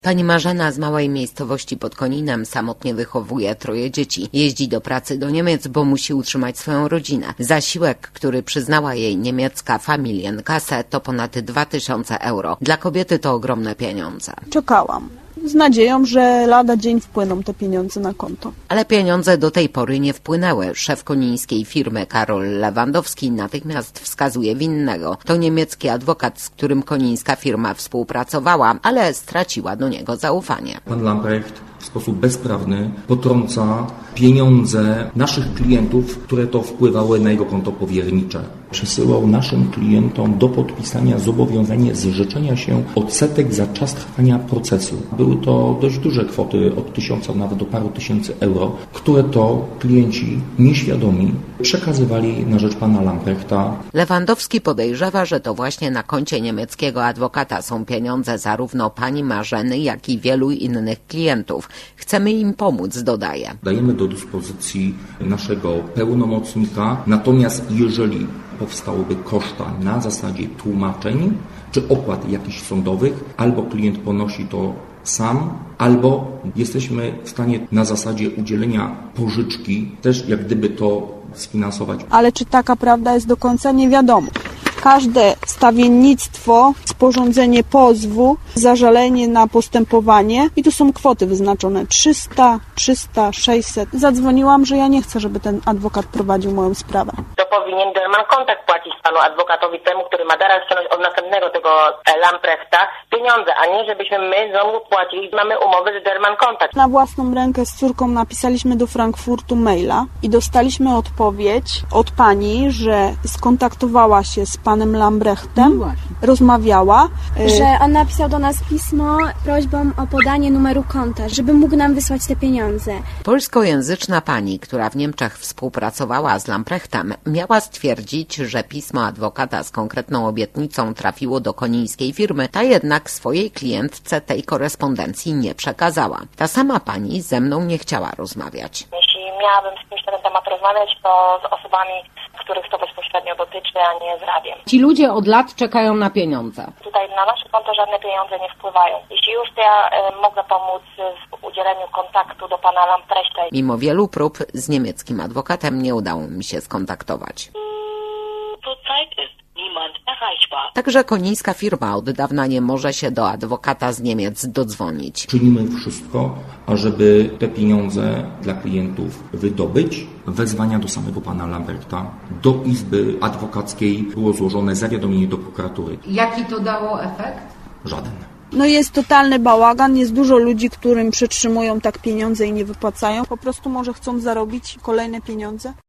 Pani Marzena z małej miejscowości pod Koninem samotnie wychowuje 3 dzieci. Jeździ do pracy do Niemiec, bo musi utrzymać swoją rodzinę. Zasiłek, który przyznała jej niemiecka Familienkasse, to ponad 2000 euro. Dla kobiety to ogromne pieniądze. Czekałam z nadzieją, że lada dzień wpłyną te pieniądze na konto. Ale pieniądze do tej pory nie wpłynęły. Szef konińskiej firmy Karol Lewandowski natychmiast wskazuje winnego. To niemiecki adwokat, z którym konińska firma współpracowała, ale straciła do niego zaufanie. Pan Lamprecht w sposób bezprawny potrąca pieniądze naszych klientów, które to wpływały na jego konto powiernicze. Przesyłał naszym klientom do podpisania zobowiązanie zrzeczenia się odsetek za czas trwania procesu. Były to dość duże kwoty, od 1000 nawet do paru tysięcy euro, które to klienci nieświadomi przekazywali na rzecz pana Lamprechta. Lewandowski podejrzewa, że to właśnie na koncie niemieckiego adwokata są pieniądze zarówno pani Marzeny, jak i wielu innych klientów. Chcemy im pomóc, dodaje. Dajemy do dyspozycji naszego pełnomocnika, natomiast jeżeli powstałyby koszta na zasadzie tłumaczeń czy opłat jakichś sądowych, albo klient ponosi to sam, albo jesteśmy w stanie na zasadzie udzielenia pożyczki też jak gdyby to sfinansować. Ale czy taka prawda jest do końca, nie wiadomo. Każde stawiennictwo, sporządzenie pozwu, zażalenie na postępowanie i tu są kwoty wyznaczone 300, 600. Zadzwoniłam, że ja nie chcę, żeby ten adwokat prowadził moją sprawę. To powinien German Contact płacić panu adwokatowi temu, który ma teraz ściągnąć od następnego tego Lamprechta pieniądze, a nie żebyśmy my znowu płacili. Mamy umowę z German Contact. Na własną rękę z córką napisaliśmy do Frankfurtu maila i dostaliśmy odpowiedź od pani, że skontaktowała się z panem Lambrechtem, rozmawiała. Że on napisał do nas pismo prośbą o podanie numeru konta, żeby mógł nam wysłać te pieniądze. Polskojęzyczna pani, która w Niemczech współpracowała z Lamprechtem, miała stwierdzić, że pismo adwokata z konkretną obietnicą trafiło do konińskiej firmy, ta jednak swojej klientce tej korespondencji nie przekazała. Ta sama pani ze mną nie chciała rozmawiać. Jeśli miałabym z kimś na ten temat rozmawiać, to z osobami, których to bezpośrednio dotyczy, a nie z radiem. Ci ludzie od lat czekają na pieniądze. Tutaj na nasze konto żadne pieniądze nie wpływają. Jeśli już, to ja mogę pomóc w udzieleniu kontaktu do pana Lamprechta. Mimo wielu prób z niemieckim adwokatem nie udało mi się skontaktować. Także konińska firma od dawna nie może się do adwokata z Niemiec dodzwonić. Czynimy wszystko, ażeby te pieniądze dla klientów wydobyć. Wezwania do samego pana Lamprechta, do Izby Adwokackiej było złożone zawiadomienie do prokuratury. Jaki to dało efekt? Żaden. No jest totalny bałagan, jest dużo ludzi, którym przetrzymują tak pieniądze i nie wypłacają. Po prostu może chcą zarobić kolejne pieniądze.